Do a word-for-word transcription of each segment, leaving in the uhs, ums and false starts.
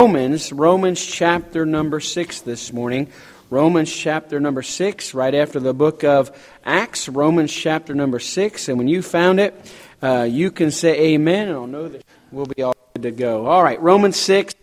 Romans, Romans chapter number six this morning. Romans chapter number six, right after the book of Acts, Romans chapter number six. And when you found it, uh, you can say amen, and I'll know that we'll be all good to go. All right, Romans six,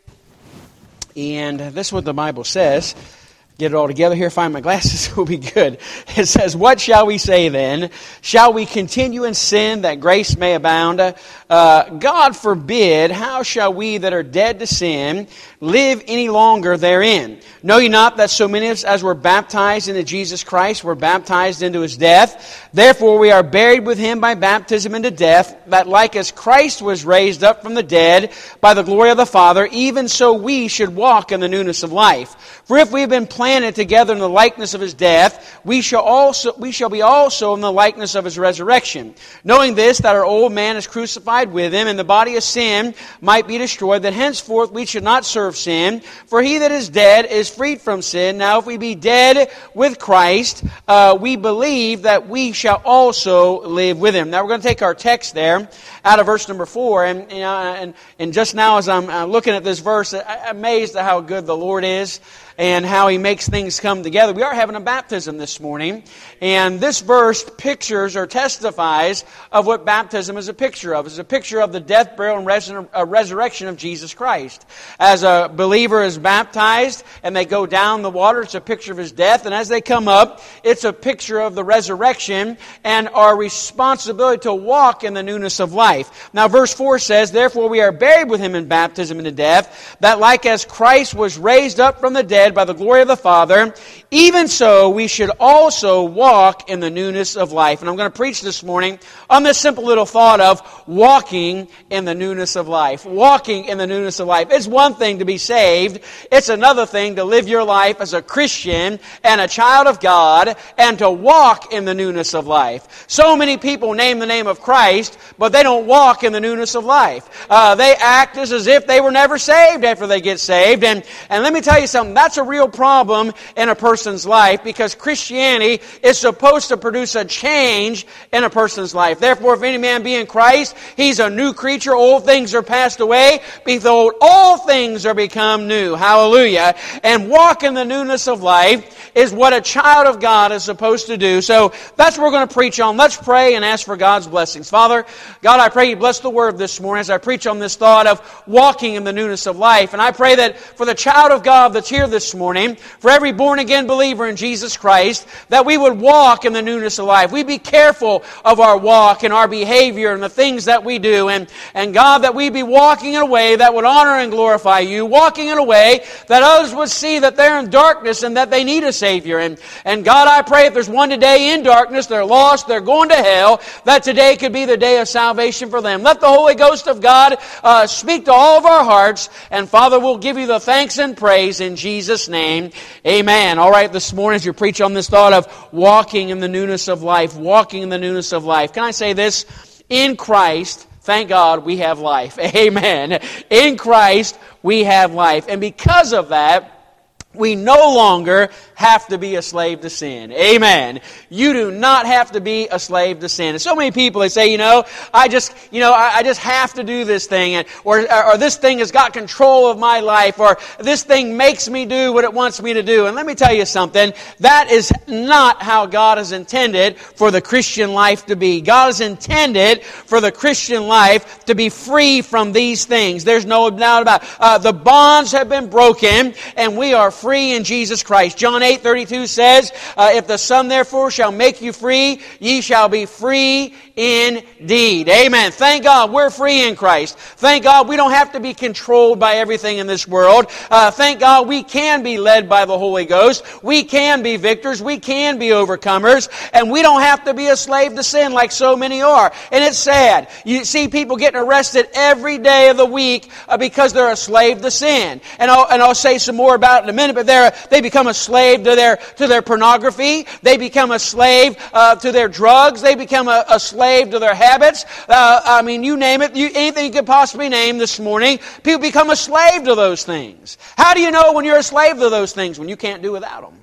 and this is what the Bible says. Get it all together here, find my glasses, will be good. It says, "What shall we say then? Shall we continue in sin that grace may abound? Uh, God forbid, how shall we that are dead to sin live any longer therein? Know ye not that so many as were baptized into Jesus Christ were baptized into His death? Therefore we are buried with Him by baptism into death, that like as Christ was raised up from the dead by the glory of the Father, even so we should walk in the newness of life. For if we have been planted together in the likeness of His death, we shall also we shall be also in the likeness of His resurrection. Knowing this, that our old man is crucified with Him, and the body of sin might be destroyed, that henceforth we should not serve sin. For he that is dead is freed from sin. Now if we be dead with Christ, uh, we believe that we shall also live with Him." Now we're going to take our text there out of verse number four, and you know, and, and just now as I'm uh, looking at this verse, I'm amazed at how good the Lord is and how He makes things come together. We are having a baptism this morning, and this verse pictures or testifies of what baptism is a picture of. It's a picture of the death, burial, and resur- uh, resurrection of Jesus Christ. As a believer is baptized and they go down the water, it's a picture of His death, and as they come up, it's a picture of the resurrection and our responsibility to walk in the newness of life. Now verse four says, "Therefore we are buried with Him in baptism into death, that like as Christ was raised up from the dead by the glory of the Father, even so we should also walk in the newness of life." And I'm going to preach this morning on this simple little thought of walking in the newness of life. Walking in the newness of life. It's one thing to be saved. It's another thing to live your life as a Christian and a child of God and to walk in the newness of life. So many people name the name of Christ, but they don't walk in the newness of life. Uh, they act as, as if they were never saved after they get saved. And, and let me tell you something, that's a real problem in a person's life, because Christianity is supposed to produce a change in a person's life. "Therefore, if any man be in Christ, he's a new creature. Old things are passed away. Behold, all things are become new." Hallelujah. And walk in the newness of life is what a child of God is supposed to do. So that's what we're going to preach on. Let's pray and ask for God's blessings. Father, God, I pray You bless the Word this morning as I preach on this thought of walking in the newness of life. And I pray that for the child of God that's here this morning, for every born-again believer in Jesus Christ, that we would walk in the newness of life. We'd be careful of our walk and our behavior and the things that we do. And, and God, that we be walking in a way that would honor and glorify You, walking in a way that others would see that they're in darkness and that they need a Savior. And, and God, I pray if there's one today in darkness, they're lost, they're going to hell, that today could be the day of salvation for them. Let the Holy Ghost of God uh, speak to all of our hearts. And Father, we'll give You the thanks and praise in Jesus' name. Amen. All right, this morning as you preach on this thought of walking in the newness of life, walking in the newness of life. Can I say this? In Christ, thank God we have life. Amen. In Christ we have life. And because of that, we no longer have to be a slave to sin. Amen. You do not have to be a slave to sin. And so many people, they say, you know, I just, you know, I, I just have to do this thing, and or, or this thing has got control of my life, or this thing makes me do what it wants me to do. And let me tell you something, that is not how God has intended for the Christian life to be. God has intended for the Christian life to be free from these things. There's no doubt about it. Uh, the bonds have been broken, and we are free in Jesus Christ. John eight thirty-two says, uh, "If the Son therefore shall make you free, ye shall be free indeed." Amen. Thank God we're free in Christ. Thank God we don't have to be controlled by everything in this world. Uh, thank God we can be led by the Holy Ghost. We can be victors. We can be overcomers. And we don't have to be a slave to sin like so many are. And it's sad. You see people getting arrested every day of the week uh, because they're a slave to sin. And I'll, and I'll say some more about it in a minute, but they're, they become a slave to their to their pornography. They become a slave uh, to their drugs. They become a, a slave to their habits. Uh, I mean, you name it. You, anything you could possibly name this morning, people become a slave to those things. How do you know when you're a slave to those things? When you can't do without them.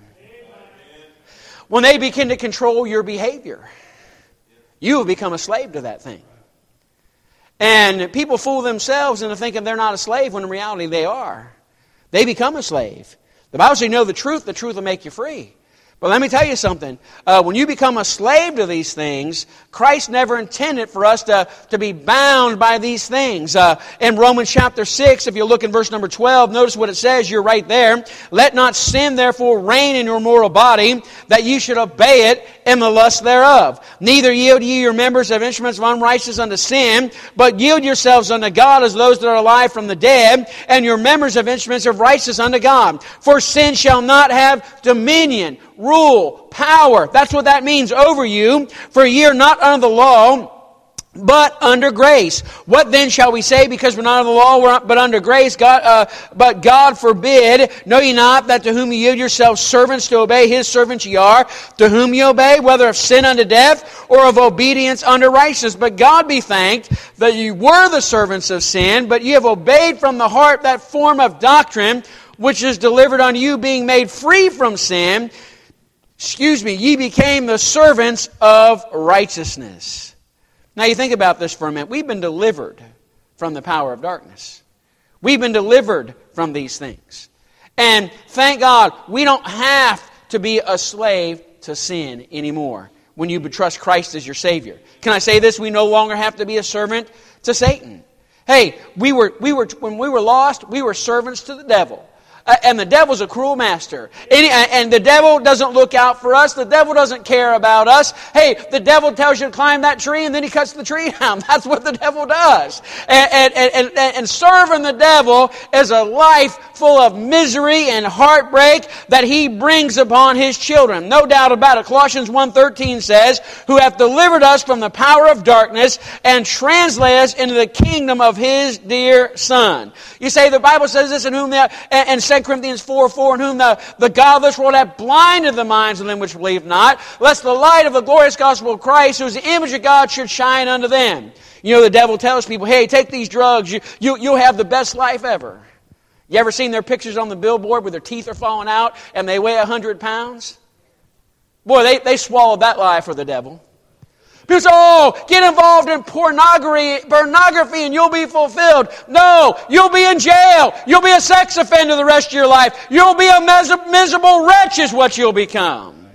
When they begin to control your behavior, you have become a slave to that thing. And people fool themselves into thinking they're not a slave when in reality they are. they become a slave. The Bible says, you know the truth, the truth will make you free. But let me tell you something. Uh, when you become a slave to these things, Christ never intended for us to, to be bound by these things. Uh, in Romans chapter six, if you look in verse number twelve, notice what it says. You're right there. Let not sin therefore reign in your mortal body, that you should obey it in the lust thereof. Neither yield ye your members of instruments of unrighteousness unto sin, but yield yourselves unto God as those that are alive from the dead, and your members of instruments of righteousness unto God. For sin shall not have dominion, rule, power. That's what that means, over you. For ye are not under the law, but under grace. What then shall we say? Because we're not under the law, we're not, but under grace. God, uh, but God forbid. Know ye not that to whom ye yield yourselves servants to obey, His servants ye are, to whom ye obey, whether of sin unto death, or of obedience unto righteousness. But God be thanked that ye were the servants of sin, but ye have obeyed from the heart that form of doctrine which is delivered unto you, being made free from sin. Excuse me, ye became the servants of righteousness. Now you think about this for a minute. We've been delivered from the power of darkness. We've been delivered from these things. And thank God, we don't have to be a slave to sin anymore when you trust Christ as your Savior. Can I say this? We no longer have to be a servant to Satan. Hey, we were, we were, when we were lost, we were servants to the devil. Uh, and the devil's a cruel master. And, and the devil doesn't look out for us. The devil doesn't care about us. Hey, the devil tells you to climb that tree and then he cuts the tree down. That's what the devil does. And, and, and, and serving the devil is a life full of misery and heartbreak that he brings upon his children. No doubt about it. Colossians one thirteen says, who hath delivered us from the power of darkness and translated us into the kingdom of his dear Son. You say the Bible says this, in whom the, and, and Second Corinthians four four, in whom the, the God of this world hath blinded the minds of them which believe not, lest the light of the glorious gospel of Christ, who is the image of God, should shine unto them. You know, the devil tells people, hey, take these drugs, you, you, you'll have the best life ever. You ever seen their pictures on the billboard where their teeth are falling out and they weigh a hundred pounds? Boy, they, they swallowed that lie for the devil. People say, oh, get involved in pornography, pornography and you'll be fulfilled. No, you'll be in jail. You'll be a sex offender the rest of your life. You'll be a mis- miserable wretch is what you'll become. Amen.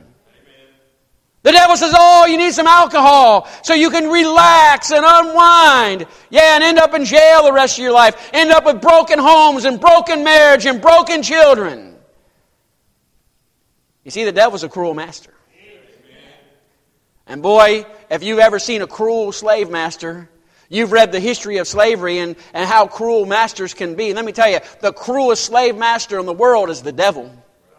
The devil says, oh, you need some alcohol so you can relax and unwind. Yeah, and end up in jail the rest of your life. End up with broken homes and broken marriage and broken children. You see, the devil's a cruel master. And boy, if you've ever seen a cruel slave master, you've read the history of slavery and, and how cruel masters can be. And let me tell you, the cruelest slave master in the world is the devil.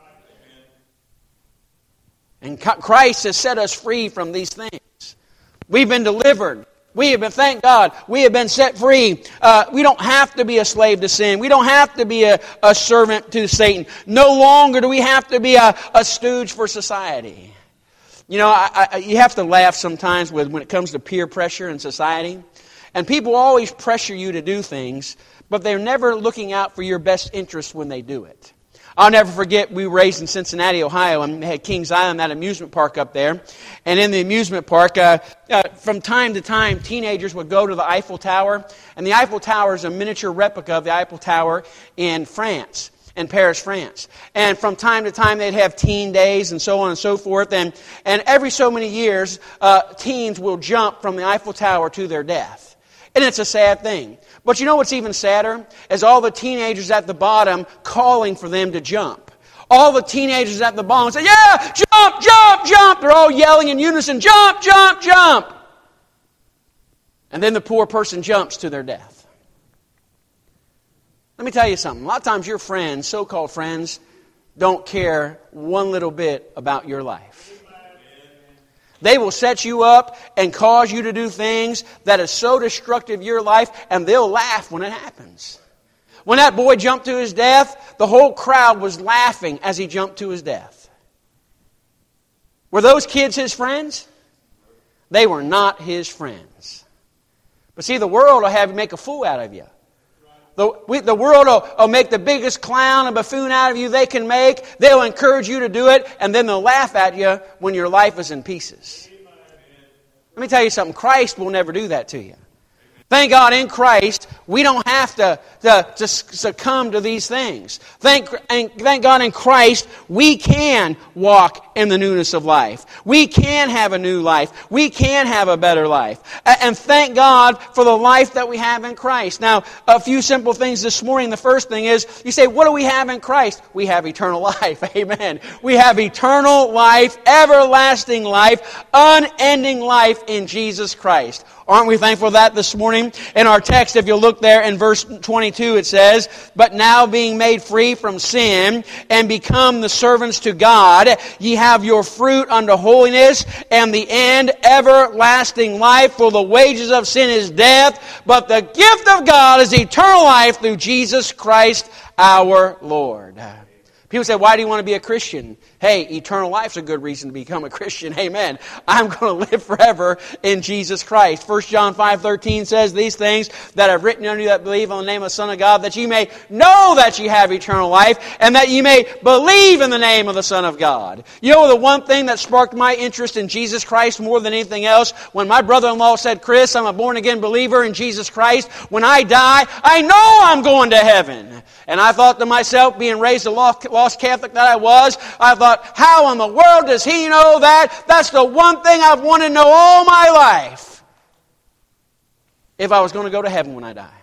And Christ has set us free from these things. We've been delivered. We have been, thank God, we have been set free. Uh, we don't have to be a slave to sin. We don't have to be a, a servant to Satan. No longer do we have to be a, a stooge for society. You know, I, I, you have to laugh sometimes with when it comes to peer pressure in society. And people always pressure you to do things, but they're never looking out for your best interest when they do it. I'll never forget, we were raised in Cincinnati, Ohio, and had Kings Island, that amusement park up there. And in the amusement park, uh, uh, from time to time, teenagers would go to the Eiffel Tower. And the Eiffel Tower is a miniature replica of the Eiffel Tower in France. In Paris, France. And from time to time they'd have teen days and so on and so forth. And, and every so many years, uh, teens will jump from the Eiffel Tower to their death. And it's a sad thing. But you know what's even sadder? Is all the teenagers at the bottom calling for them to jump. All the teenagers at the bottom say, yeah, jump, jump, jump. They're all yelling in unison, jump, jump, jump. And then the poor person jumps to their death. Let me tell you something. A lot of times your friends, so-called friends, don't care one little bit about your life. They will set you up and cause you to do things that are so destructive of your life, and they'll laugh when it happens. When that boy jumped to his death, the whole crowd was laughing as he jumped to his death. Were those kids his friends? They were not his friends. But see, the world will have you make a fool out of you. The, we, the world will, will make the biggest clown and buffoon out of you they can make. They'll encourage you to do it, and then they'll laugh at you when your life is in pieces. Let me tell you something. Christ will never do that to you. Thank God in Christ, we don't have to, to, to succumb to these things. Thank, and thank God in Christ, we can walk in the newness of life. We can have a new life. We can have a better life. And thank God for the life that we have in Christ. Now, a few simple things this morning. The first thing is, you say, what do we have in Christ? We have eternal life. Amen. We have eternal life, everlasting life, unending life in Jesus Christ. Aren't we thankful for that this morning? In our text, if you look there in verse twenty-two, it says, "But now being made free from sin and become the servants to God, ye have your fruit unto holiness, and the end everlasting life. For the wages of sin is death, but the gift of God is eternal life through Jesus Christ our Lord." People say, why do you want to be a Christian? Hey, eternal life's a good reason to become a Christian. Amen. I'm going to live forever in Jesus Christ. First John five thirteen says, "These things that I've written unto you that believe on the name of the Son of God, that ye may know that ye have eternal life, and that ye may believe in the name of the Son of God." You know the one thing that sparked my interest in Jesus Christ more than anything else? When my brother-in-law said, "Chris, I'm a born-again believer in Jesus Christ. When I die, I know I'm going to heaven." And I thought to myself, being raised a lost Catholic that I was, I thought, how in the world does he know that? That's the one thing I've wanted to know all my life. If I was going to go to heaven when I die.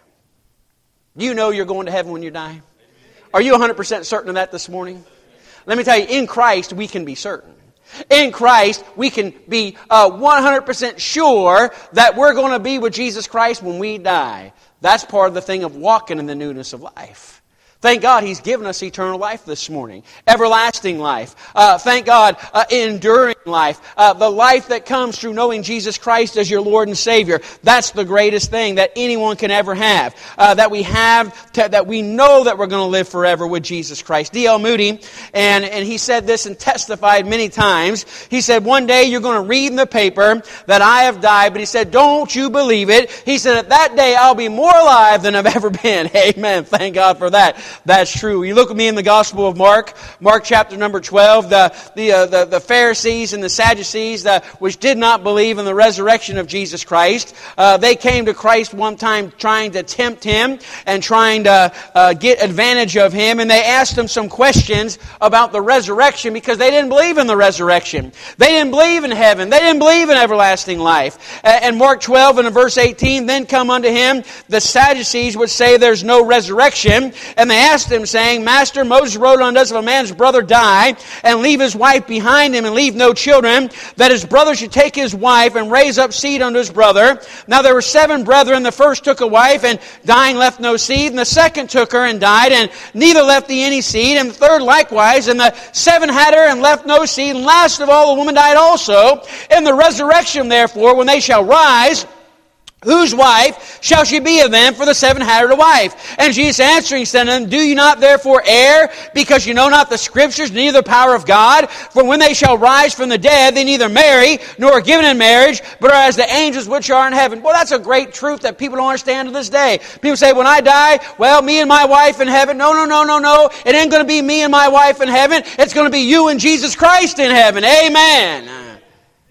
You know you're going to heaven when you die? Are you one hundred percent certain of that this morning? Let me tell you, in Christ we can be certain. In Christ we can be uh, one hundred percent sure that we're going to be with Jesus Christ when we die. That's part of the thing of walking in the newness of life. Thank God He's given us eternal life this morning. Everlasting life. Uh, thank God, uh, enduring life. Uh, the life that comes through knowing Jesus Christ as your Lord and Savior. That's the greatest thing that anyone can ever have. Uh, that we have, to, that we know that we're going to live forever with Jesus Christ. D L Moody, and, and he said this and testified many times. He said, one day you're going to read in the paper that I have died, but he said, don't you believe it. He said, at that day I'll be more alive than I've ever been. Amen. Thank God for that. That's true. You look at me in the Gospel of Mark, Mark chapter number twelve, the the uh, the, the Pharisees and the Sadducees, uh, which did not believe in the resurrection of Jesus Christ, uh, they came to Christ one time trying to tempt Him and trying to uh, get advantage of Him, and they asked Him some questions about the resurrection because they didn't believe in the resurrection. They didn't believe in heaven. They didn't believe in everlasting life. Uh, and Mark twelve and in verse eighteen, then come unto Him the Sadducees which say there's no resurrection, and they asked Him, saying, Master, Moses wrote unto us, if a man's brother die, and leave his wife behind him, and leave no children, that his brother should take his wife, and raise up seed unto his brother. Now there were seven brethren. The first took a wife, and dying left no seed. And the second took her, and died, and neither left he any seed. And the third likewise. And the seven had her, and left no seed. And last of all, the woman died also. In the resurrection, therefore, when they shall rise, whose wife shall she be of them? For the seven had her to wife. And Jesus answering said unto them, do you not therefore err, because you know not the Scriptures, neither the power of God? For when they shall rise from the dead, they neither marry, nor are given in marriage, but are as the angels which are in heaven. Well, that's a great truth that people don't understand to this day. People say, when I die, well, me and my wife in heaven. No, no, no, no, no. It ain't going to be me and my wife in heaven. It's going to be you and Jesus Christ in heaven. Amen.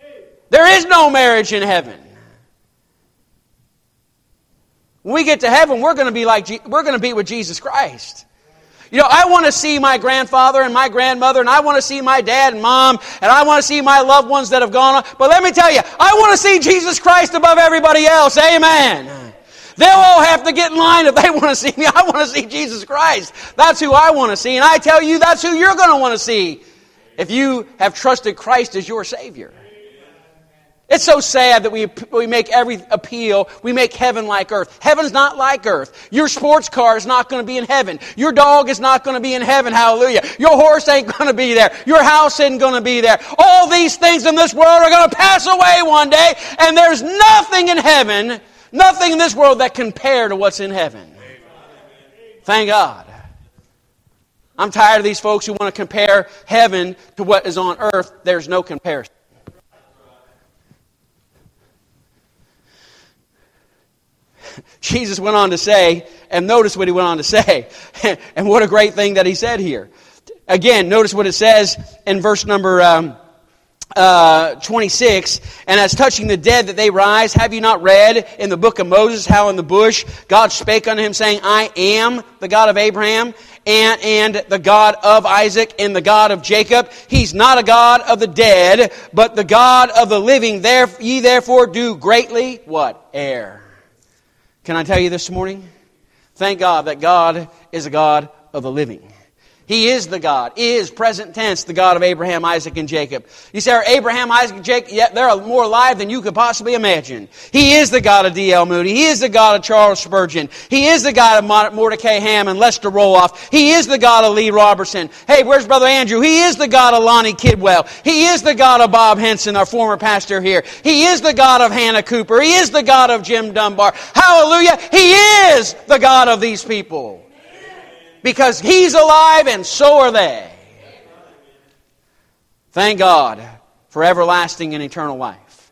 There is no marriage in heaven. When we get to heaven, we're going to be like we're going to be with Jesus Christ. You know, I want to see my grandfather and my grandmother, and I want to see my dad and mom, and I want to see my loved ones that have gone on. But let me tell you, I want to see Jesus Christ above everybody else. Amen. They'll all have to get in line if they want to see me. I want to see Jesus Christ. That's who I want to see. And I tell you, that's who you're going to want to see if you have trusted Christ as your Savior. It's so sad that we we make every appeal, we make heaven like earth. Heaven's not like earth. Your sports car is not going to be in heaven. Your dog is not going to be in heaven, hallelujah. Your horse ain't going to be there. Your house isn't going to be there. All these things in this world are going to pass away one day, and there's nothing in heaven, nothing in this world that can compare to what's in heaven. Thank God. I'm tired of these folks who want to compare heaven to what is on earth. There's no comparison. Jesus went on to say, and notice what He went on to say, and what a great thing that He said here. Again, notice what it says in verse number um, uh, twenty-six, and as touching the dead that they rise, have you not read in the book of Moses how in the bush God spake unto him, saying, I am the God of Abraham, and, and the God of Isaac, and the God of Jacob. He's not a God of the dead, but the God of the living. There, ye therefore do greatly, what? Err. Can I tell you this morning? Thank God that God is a God of the living. He is the God, is present tense, the God of Abraham, Isaac, and Jacob. You say, are Abraham, Isaac, and Jacob, yeah, they're more alive than you could possibly imagine. He is the God of D L Moody. He is the God of Charles Spurgeon. He is the God of Mordecai Hammond, Lester Roloff. He is the God of Lee Robertson. Hey, where's Brother Andrew? He is the God of Lonnie Kidwell. He is the God of Bob Henson, our former pastor here. He is the God of Hannah Cooper. He is the God of Jim Dunbar. Hallelujah. He is the God of these people. Because He's alive and so are they. Thank God for everlasting and eternal life.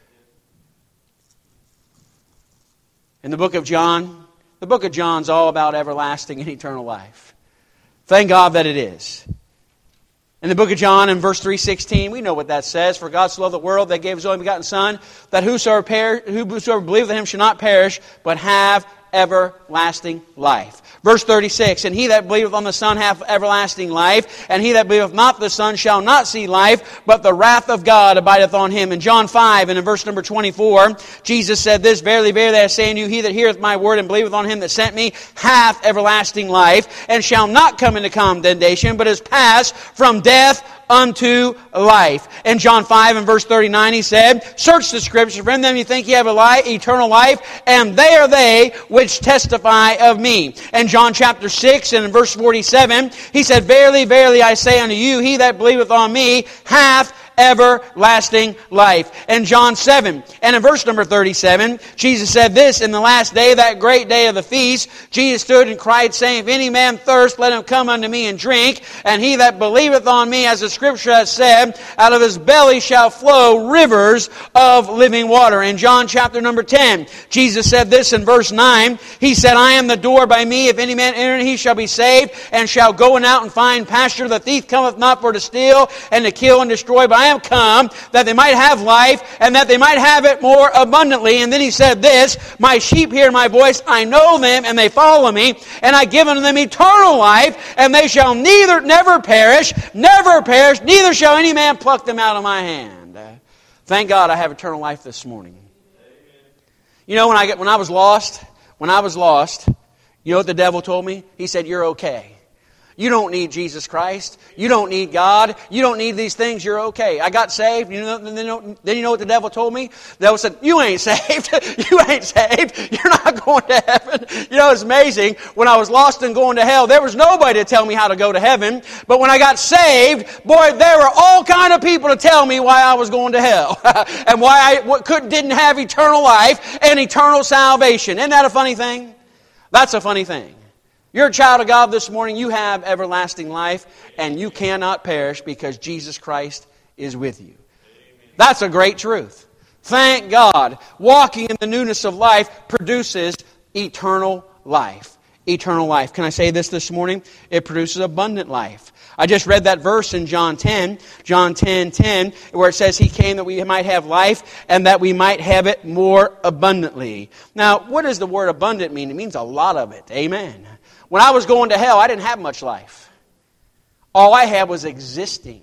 In the book of John, the book of John's all about everlasting and eternal life. Thank God that it is. In the book of John, in verse three sixteen, we know what that says. For God so loved the world that gave His only begotten Son, that whosoever, per- whosoever believeth in Him should not perish, but have everlasting life. Verse thirty-six, and he that believeth on the Son hath everlasting life, and he that believeth not the Son shall not see life, but the wrath of God abideth on him. In John five, and in verse number twenty-four, Jesus said this, Verily, verily, I say unto you, he that heareth my word and believeth on him that sent me hath everlasting life, and shall not come into condemnation, but is passed from death unto life. In John five and verse thirty-nine, he said, Search the Scriptures, for in them you think ye have a life, eternal life, and they are they which testify of me. And John chapter six and in verse forty-seven, he said, Verily, verily, I say unto you, he that believeth on me hath everlasting life. And John seven, and in verse number thirty-seven, Jesus said this, In the last day, that great day of the feast, Jesus stood and cried, saying, If any man thirst, let him come unto me and drink. And he that believeth on me, as the Scripture has said, out of his belly shall flow rivers of living water. In John chapter number ten, Jesus said this in verse nine. He said, I am the door. By me, if any man enter, he shall be saved, and shall go in out and find pasture. The thief cometh not for to steal, and to kill, and destroy, but I am come that they might have life, and that they might have it more abundantly. And then he said this, My sheep hear my voice, I know them, and they follow me, and I give unto them eternal life, and they shall neither never perish, never perish, neither shall any man pluck them out of my hand. Thank God I have eternal life this morning. You know, when I get when I was lost, when I was lost, you know what the devil told me? He said, You're okay. You don't need Jesus Christ. You don't need God. You don't need these things. You're okay. I got saved. You know, then, you know, then you know what the devil told me? The devil said, you ain't saved. You ain't saved. You're not going to heaven. You know, it's amazing. When I was lost and going to hell, there was nobody to tell me how to go to heaven. But when I got saved, boy, there were all kind of people to tell me why I was going to hell. And why I could, didn't have eternal life and eternal salvation. Isn't that a funny thing? That's a funny thing. You're a child of God this morning. You have everlasting life, and you cannot perish because Jesus Christ is with you. That's a great truth. Thank God. Walking in the newness of life produces eternal life. Eternal life. Can I say this this morning? It produces abundant life. I just read that verse in John ten, John ten ten, where it says He came that we might have life and that we might have it more abundantly. Now, what does the word abundant mean? It means a lot of it. Amen. When I was going to hell, I didn't have much life. All I had was existing.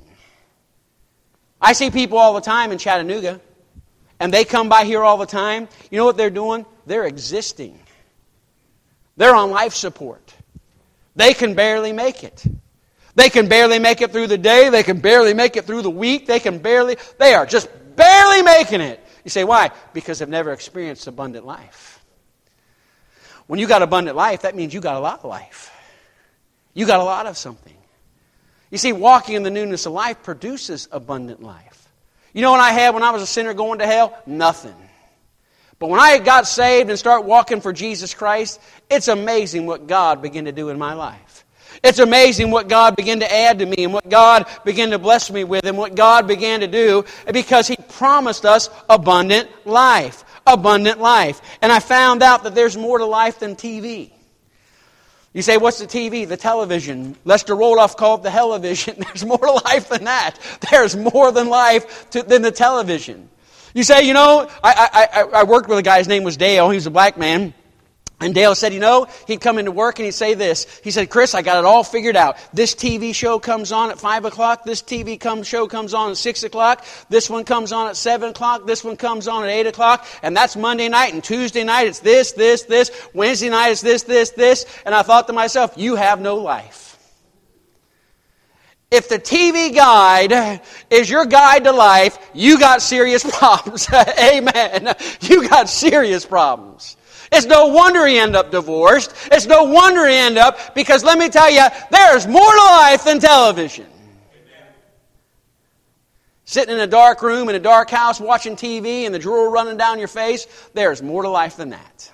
I see people all the time in Chattanooga, and they come by here all the time. You know what they're doing? They're existing. They're on life support. They can barely make it. They can barely make it through the day. They can barely make it through the week. They can barely, they are just barely making it. You say, why? Because they've never experienced abundant life. When you got abundant life, that means you got a lot of life. You got a lot of something. You see, walking in the newness of life produces abundant life. You know what I had when I was a sinner going to hell? Nothing. But when I got saved and started walking for Jesus Christ, it's amazing what God began to do in my life. It's amazing what God began to add to me and what God began to bless me with and what God began to do because He promised us abundant life. Abundant life. And I found out that there's more to life than T V. You say, what's the T V? The television. Lester Roloff called it the hell-o-vision. There's more to life than that. There's more than life to, than the television. You say, you know, I, I, I worked with a guy, his name was Dale. He was a black man. And Dale said, you know, he'd come into work and he'd say this. He said, Chris, I got it all figured out. This T V show comes on at five o'clock. This T V come, show comes on at six o'clock. This one comes on at seven o'clock. This one comes on at eight o'clock. And that's Monday night. And Tuesday night it's this, this, this. Wednesday night it's this, this, this. And I thought to myself, you have no life. If the T V guide is your guide to life, you got serious problems. Amen. You got serious problems. It's no wonder he ended up divorced. It's no wonder he ended up, because let me tell you, there's more to life than television. Amen. Sitting in a dark room in a dark house watching T V and the drool running down your face, there's more to life than that.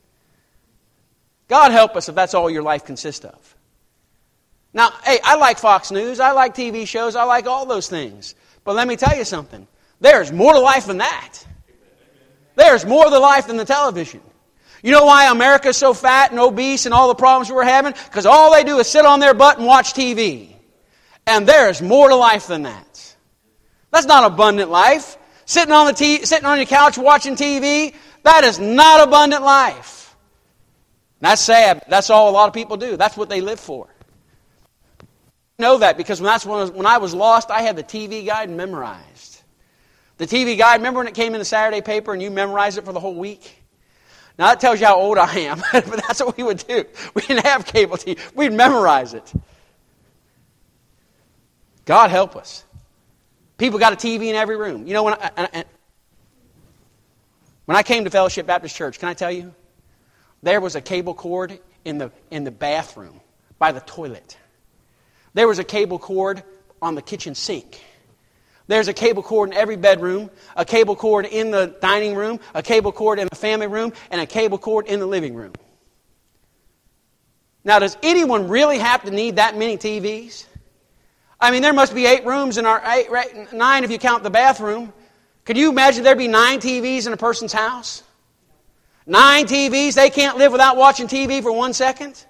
God help us if that's all your life consists of. Now, hey, I like Fox News, I like T V shows, I like all those things. But let me tell you something. There's more to life than that. There's more to life than the television. You know why America's so fat and obese and all the problems we're having? Because all they do is sit on their butt and watch T V. And there's more to life than that. That's not abundant life. Sitting on the t- sitting on your couch watching T V, that is not abundant life. That's sad. That's all a lot of people do. That's what they live for. I know that because when, that's when, I was, when I was lost, I had the T V guide memorized. The T V guide, remember when it came in the Saturday paper and you memorized it for the whole week? Now that tells you how old I am, but that's what we would do. We didn't have cable T V. We'd memorize it. God help us. People got a T V in every room. You know, when I, I, when I came to Fellowship Baptist Church, can I tell you? There was a cable cord in the, in the bathroom by the toilet. There was a cable cord on the kitchen sink. There's a cable cord in every bedroom, a cable cord in the dining room, a cable cord in the family room, and a cable cord in the living room. Now, does anyone really have to need that many T Vs? I mean, there must be eight rooms in our, eight, nine if you count the bathroom. Could you imagine there'd be nine T Vs in a person's house? Nine T Vs, they can't live without watching T V for one second?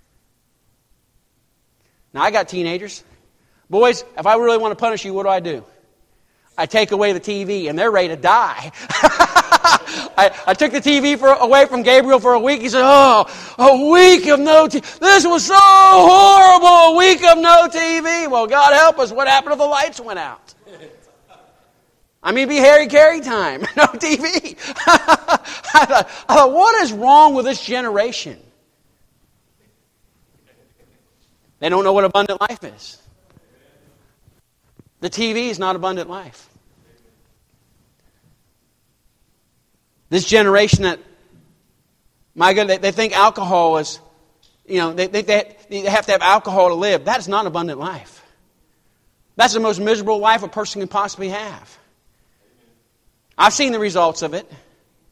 Now, I got teenagers. Boys, if I really want to punish you, what do I do? I take away the T V, and they're ready to die. I, I took the T V for, away from Gabriel for a week. He said, oh, a week of no T V. This was so horrible, a week of no T V. Well, God help us. What happened if the lights went out? I mean, it'd be Harry Carey time. No T V. I, thought, I thought, what is wrong with this generation? They don't know what abundant life is. The T V is not abundant life. This generation that, my God, they, they think alcohol is, you know, they, they, they have to have alcohol to live. That is not abundant life. That's the most miserable life a person can possibly have. I've seen the results of it.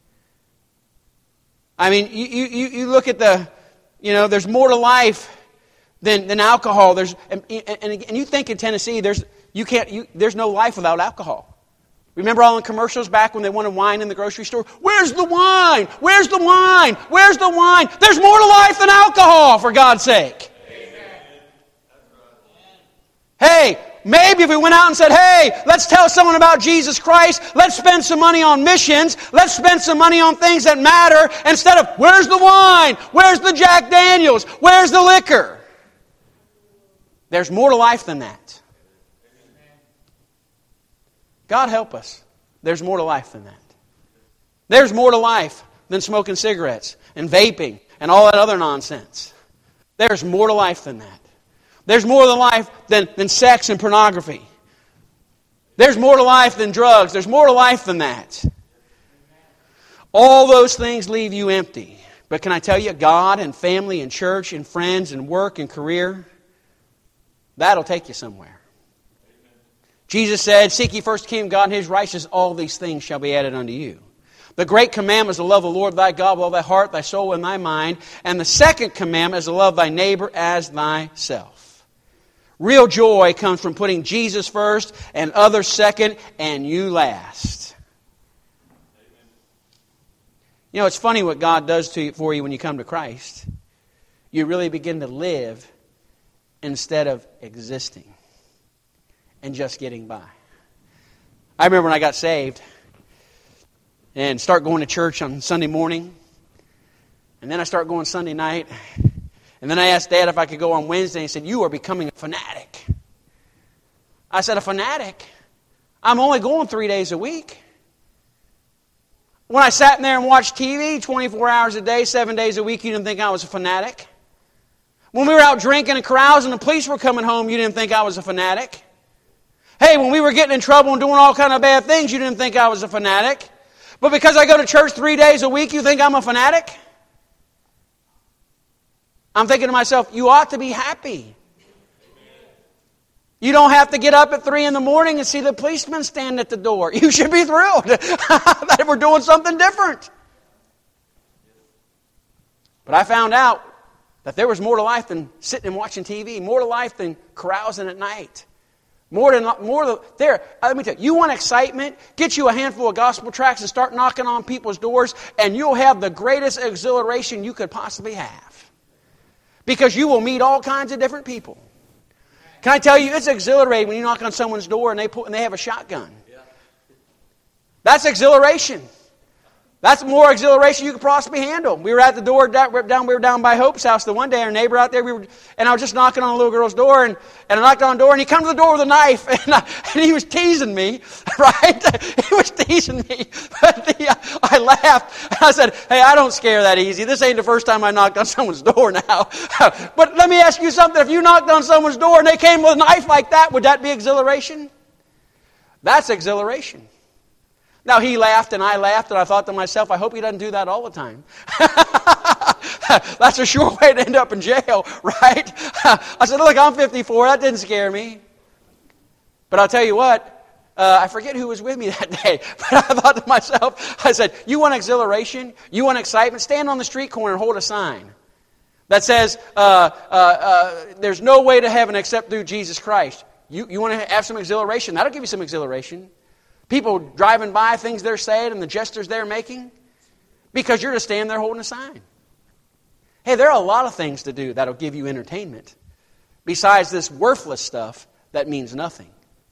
I mean, you, you, you look at the, you know, there's more to life than, than alcohol. There's, and, and, and you think in Tennessee, there's, you can't, you, there's no life without alcohol. Remember all the commercials back when they wanted wine in the grocery store? Where's the wine? Where's the wine? Where's the wine? There's more to life than alcohol, for God's sake. Amen. Hey, maybe if we went out and said, hey, let's tell someone about Jesus Christ. Let's spend some money on missions. Let's spend some money on things that matter instead of, where's the wine? Where's the Jack Daniels? Where's the liquor? There's more to life than that. God help us. There's more to life than that. There's more to life than smoking cigarettes and vaping and all that other nonsense. There's more to life than that. There's more to life than, than sex and pornography. There's more to life than drugs. There's more to life than that. All those things leave you empty. But can I tell you, God and family and church and friends and work and career, that'll take you somewhere. Jesus said, seek ye first the kingdom of God and His righteousness, all these things shall be added unto you. The great commandment is to love the Lord thy God with all thy heart, thy soul, and thy mind. And the second commandment is to love thy neighbor as thyself. Real joy comes from putting Jesus first and others second and you last. You know, it's funny what God does to you, for you when you come to Christ. You really begin to live instead of existing and just getting by. I remember when I got saved and start going to church on Sunday morning, and then I start going Sunday night, and then I asked Dad if I could go on Wednesday, and he said, "You are becoming a fanatic." I said, "A fanatic? I'm only going three days a week." When I sat in there and watched T V twenty-four hours a day, seven days a week, you didn't think I was a fanatic. When we were out drinking and carousing and the police were coming home, you didn't think I was a fanatic. Hey, when we were getting in trouble and doing all kind of bad things, you didn't think I was a fanatic. But because I go to church three days a week, you think I'm a fanatic? I'm thinking to myself, you ought to be happy. You don't have to get up at three in the morning and see the policeman stand at the door. You should be thrilled that we're doing something different. But I found out that there was more to life than sitting and watching T V, more to life than carousing at night. More than more than, there. Let me tell you, you want excitement? Get you a handful of gospel tracts and start knocking on people's doors, and you'll have the greatest exhilaration you could possibly have. Because you will meet all kinds of different people. Can I tell you, it's exhilarating when you knock on someone's door and they put, and they have a shotgun. That's exhilaration. That's more exhilaration you could possibly handle. We were at the door down, we were down by Hope's house the one day, our neighbor out there, we were, and I was just knocking on a little girl's door, and, and I knocked on the door, and he come to the door with a knife, and, I, and he was teasing me, right? He was teasing me, but the, uh, I laughed, and I said, "Hey, I don't scare that easy. This ain't the first time I knocked on someone's door now." But let me ask you something. If you knocked on someone's door and they came with a knife like that, would that be exhilaration? That's exhilaration. Now, he laughed and I laughed, and I thought to myself, I hope he doesn't do that all the time. That's a sure way to end up in jail, right? I said, "Look, I'm fifty-four. That didn't scare me." But I'll tell you what, uh, I forget who was with me that day, but I thought to myself, I said, you want exhilaration? You want excitement? Stand on the street corner and hold a sign that says, uh, uh, uh, "There's no way to heaven except through Jesus Christ." You, you want to have some exhilaration? That'll give you some exhilaration. People driving by, things they're saying, and the gestures they're making, because you're just standing there holding a sign. Hey, there are a lot of things to do that'll give you entertainment, besides this worthless stuff that means nothing.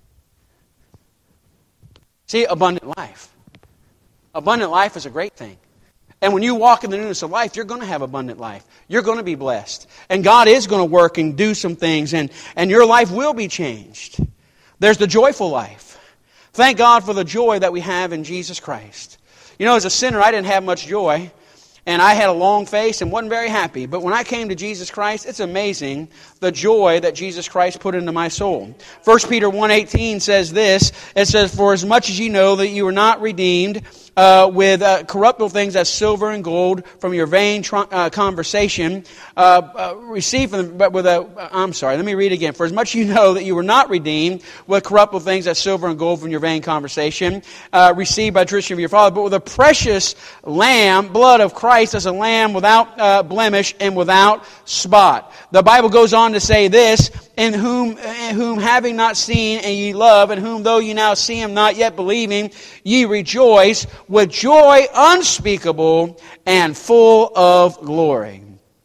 See, abundant life. Abundant life is a great thing. And when you walk in the newness of life, you're going to have abundant life. You're going to be blessed. And God is going to work and do some things, and, and your life will be changed. There's the joyful life. Thank God for the joy that we have in Jesus Christ. You know, as a sinner, I didn't have much joy. And I had a long face and wasn't very happy. But when I came to Jesus Christ, it's amazing the joy that Jesus Christ put into my soul. First Peter one eighteen says this. It says, "For as much as you know that you were not redeemed uh, with uh, corruptible things as silver and gold from your vain tr- uh, conversation, uh, uh, received from them, but with a, uh, I'm sorry, let me read again. For as much as you know that you were not redeemed with corruptible things as silver and gold from your vain conversation, uh, received by tradition of your father, but with a precious lamb, blood of Christ, as a lamb without uh, blemish and without spot." The Bible goes on to say this, "In whom, in whom having not seen and ye love, and whom though ye now see him not yet believing, ye rejoice with joy unspeakable and full of glory."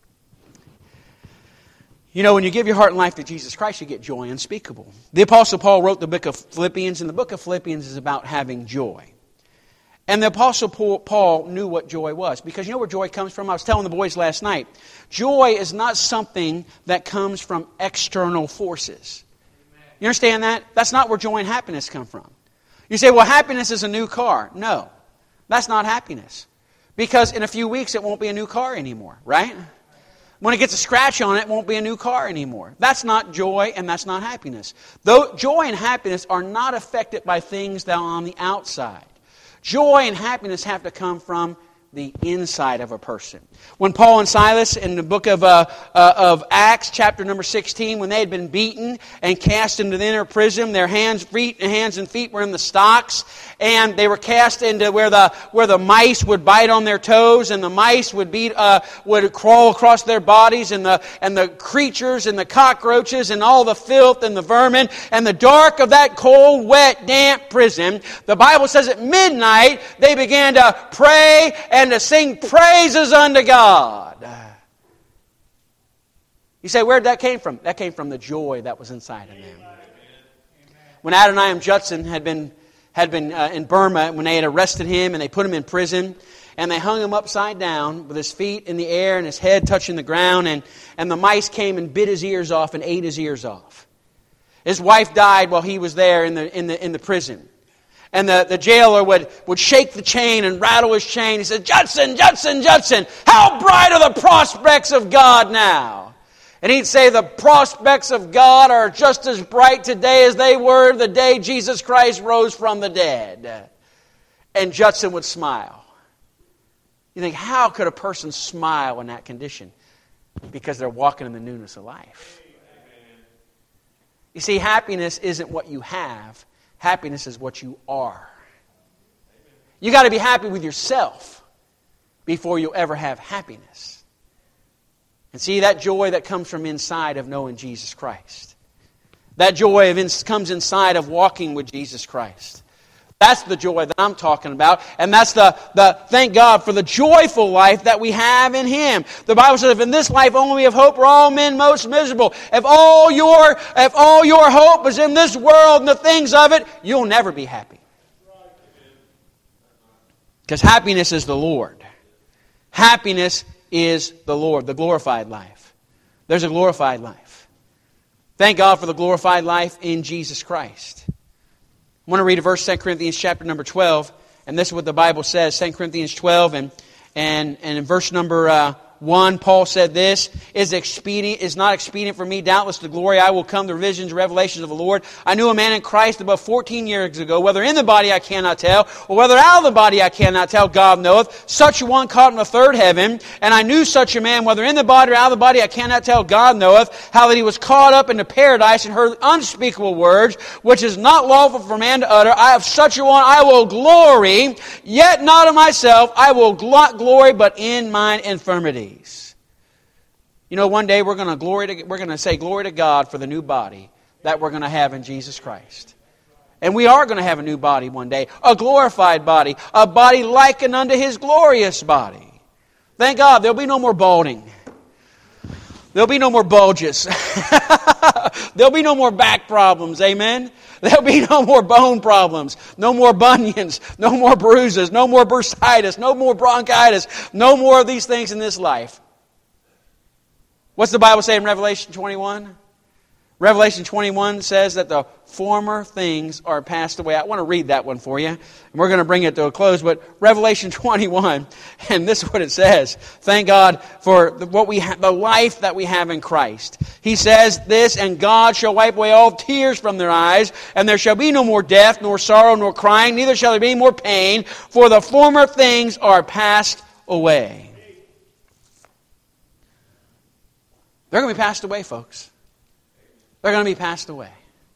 You know, when you give your heart and life to Jesus Christ, you get joy unspeakable. The Apostle Paul wrote the book of Philippians, and the book of Philippians is about having joy. And the Apostle Paul knew what joy was. Because you know where joy comes from? I was telling the boys last night. Joy is not something that comes from external forces. You understand that? That's not where joy and happiness come from. You say, well, happiness is a new car. No, that's not happiness. Because in a few weeks it won't be a new car anymore, right? When it gets a scratch on it, it won't be a new car anymore. That's not joy and that's not happiness. Though joy and happiness are not affected by things that are on the outside. Joy and happiness have to come from the inside of a person. When Paul and Silas in the book of uh, uh, of Acts, chapter number sixteen, when they had been beaten and cast into the inner prison, their hands, feet, hands and feet were in the stocks, and they were cast into where the where the mice would bite on their toes, and the mice would beat uh, would crawl across their bodies, and the and the creatures and the cockroaches and all the filth and the vermin and the dark of that cold, wet, damp prison. The Bible says at midnight they began to pray and to sing praises unto God. You say, where did that came from? That came from the joy that was inside of them. When Adoniram Judson had been had been uh, in Burma, when they had arrested him and they put him in prison, and they hung him upside down with his feet in the air and his head touching the ground, and, and the mice came and bit his ears off and ate his ears off. His wife died while he was there in the in the in the prison. And the, the jailer would, would shake the chain and rattle his chain. He said, Judson, Judson, Judson, how bright are the prospects of God now? And he'd say, the prospects of God are just as bright today as they were the day Jesus Christ rose from the dead. And Judson would smile. You think, how could a person smile in that condition? Because they're walking in the newness of life. You see, happiness isn't what you have. Happiness is what you are. You got to be happy with yourself before you'll ever have happiness. And see, that joy that comes from inside of knowing Jesus Christ. That joy of in, comes inside of walking with Jesus Christ. That's the joy that I'm talking about. And that's the, the thank God for the joyful life that we have in Him. The Bible says, if in this life only we have hope, we're all men most miserable. If all your, if all your hope is in this world and the things of it, you'll never be happy. Because happiness is the Lord. Happiness is the Lord, the glorified life. There's a glorified life. Thank God for the glorified life in Jesus Christ. I want to read a verse, Second Corinthians chapter number twelve, and this is what the Bible says, Second Corinthians twelve, and and, and in verse number uh, one, Paul said this, is expedient, is not expedient for me, doubtless the glory I will come, the visions, revelations of the Lord. I knew a man in Christ above fourteen years ago, whether in the body I cannot tell, or whether out of the body I cannot tell, God knoweth. Such a one caught in the third heaven, and I knew such a man, whether in the body or out of the body I cannot tell, God knoweth, how that he was caught up into paradise and heard unspeakable words, which is not lawful for man to utter. I have such a one, I will glory, yet not of myself, I will not glory, but in mine infirmity. You know, one day we're going to glory to, we're going to say glory to God for the new body that we're going to have in Jesus Christ. And we are going to have a new body one day, a glorified body, a body likened unto His glorious body. Thank God, there'll be no more balding. There'll be no more bulges. There'll be no more back problems, amen? There'll be no more bone problems, no more bunions, no more bruises, no more bursitis, no more bronchitis, no more of these things in this life. What's the Bible say in Revelation twenty-one? Revelation twenty-one says that the former things are passed away. I want to read that one for you. And we're going to bring it to a close. But Revelation twenty-one, and this is what it says. Thank God for what we ha- the life that we have in Christ. He says this, and God shall wipe away all tears from their eyes, and there shall be no more death, nor sorrow, nor crying, neither shall there be any more pain, for the former things are passed away. They're going to be passed away, folks. They're going to be passed away.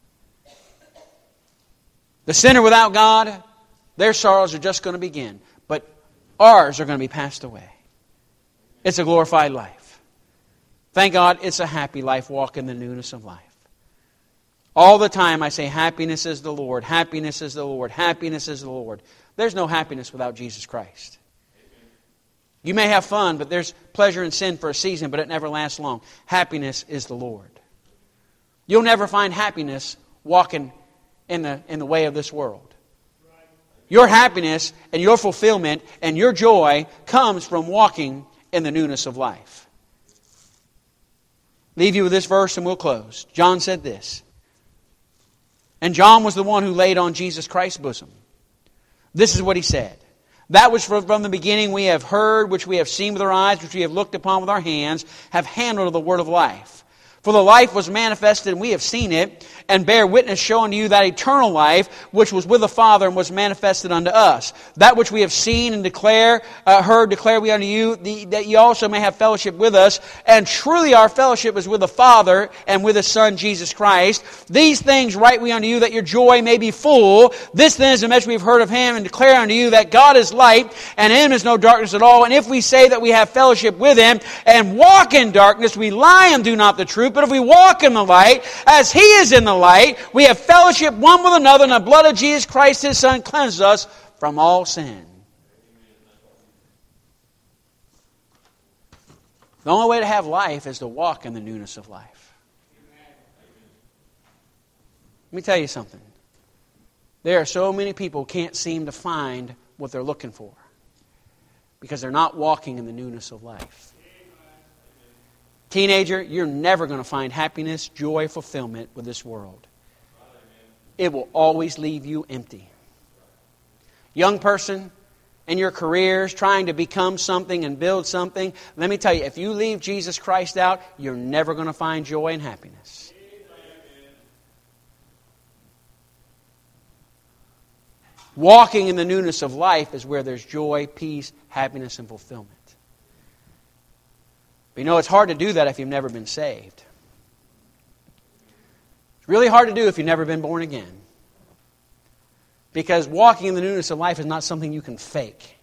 The sinner without God, their sorrows are just going to begin. But ours are going to be passed away. It's a glorified life. Thank God it's a happy life. Walk in the newness of life. All the time I say happiness is the Lord. Happiness is the Lord. Happiness is the Lord. There's no happiness without Jesus Christ. You may have fun, but there's pleasure in sin for a season, but it never lasts long. Happiness is the Lord. You'll never find happiness walking in the, in the way of this world. Your happiness and your fulfillment and your joy comes from walking in the newness of life. Leave you with this verse and we'll close. John said this. And John was the one who laid on Jesus Christ's bosom. This is what he said. That which from the beginning we have heard, which we have seen with our eyes, which we have looked upon with our hands, have handled of the word of life. For the life was manifested, and we have seen it, and bear witness, showing to you that eternal life, which was with the Father and was manifested unto us. That which we have seen and declare, uh, heard, declare we unto you, the, that ye also may have fellowship with us. And truly our fellowship is with the Father and with His Son, Jesus Christ. These things write we unto you, that your joy may be full. This then is the message we have heard of Him, and declare unto you that God is light, and in Him is no darkness at all. And if we say that we have fellowship with Him, and walk in darkness, we lie and do not the truth. But if we walk in the light, as He is in the light, we have fellowship one with another, and the blood of Jesus Christ, His Son, cleanses us from all sin. The only way to have life is to walk in the newness of life. Let me tell you something. There are so many people who can't seem to find what they're looking for because they're not walking in the newness of life. Teenager, you're never going to find happiness, joy, fulfillment with this world. It will always leave you empty. Young person, in your careers, trying to become something and build something, let me tell you, if you leave Jesus Christ out, you're never going to find joy and happiness. Walking in the newness of life is where there's joy, peace, happiness, and fulfillment. But you know, it's hard to do that if you've never been saved. It's really hard to do if you've never been born again. Because walking in the newness of life is not something you can fake.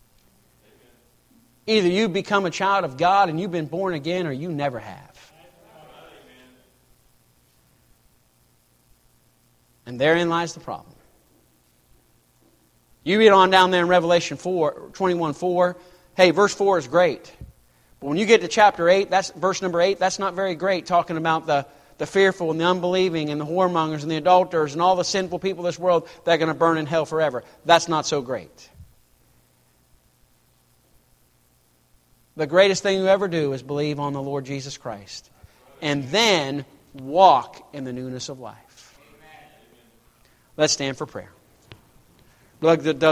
Either you become a child of God and you've been born again, or you never have. And therein lies the problem. You read on down there in Revelation four, twenty-one four. Hey, verse four is great. But when you get to chapter eight, that's verse number eight, that's not very great, talking about the, the fearful and the unbelieving and the whoremongers and the adulterers and all the sinful people of this world that are going to burn in hell forever. That's not so great. The greatest thing you ever do is believe on the Lord Jesus Christ. And then walk in the newness of life. Let's stand for prayer. Doug,